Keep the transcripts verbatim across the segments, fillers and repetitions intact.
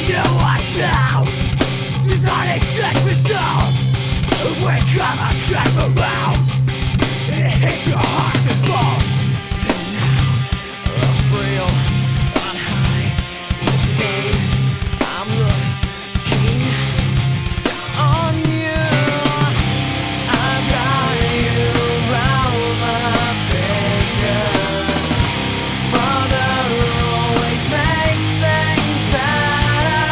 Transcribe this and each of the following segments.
You want to designing sex results. We come and crack around. It hits your heart and bone. And now I feel on high. Pain. I'm looking down on you. I've got you round my finger. Mother always makes things better.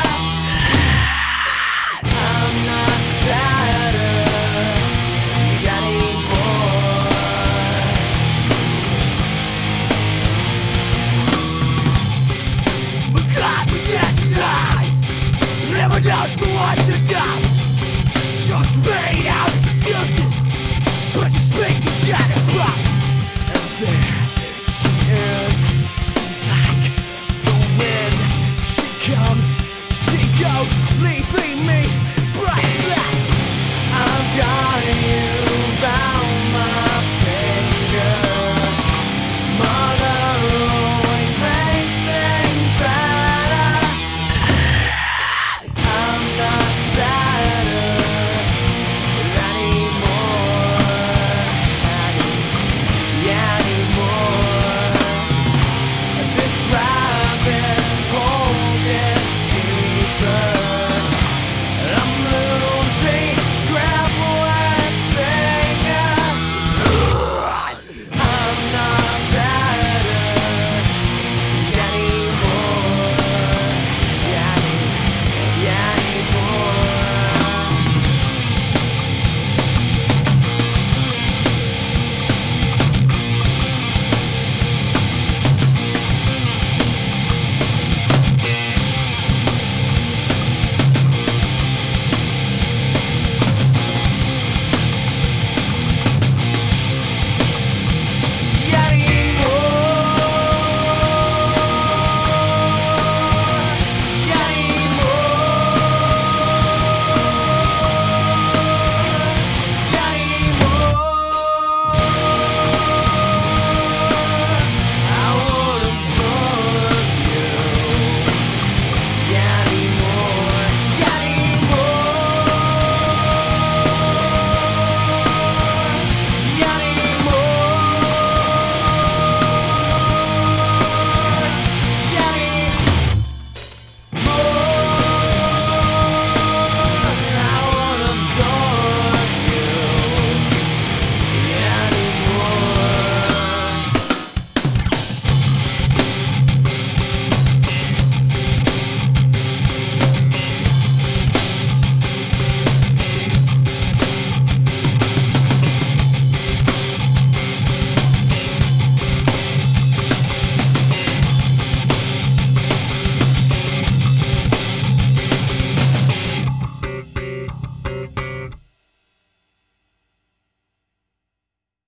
I'm not better. You got any more? But confidence aside, never knows for what's to do. You're spitting out excuses, but you speak to shadow from. And there she is. She's like the wind. She comes, she goes, leaving me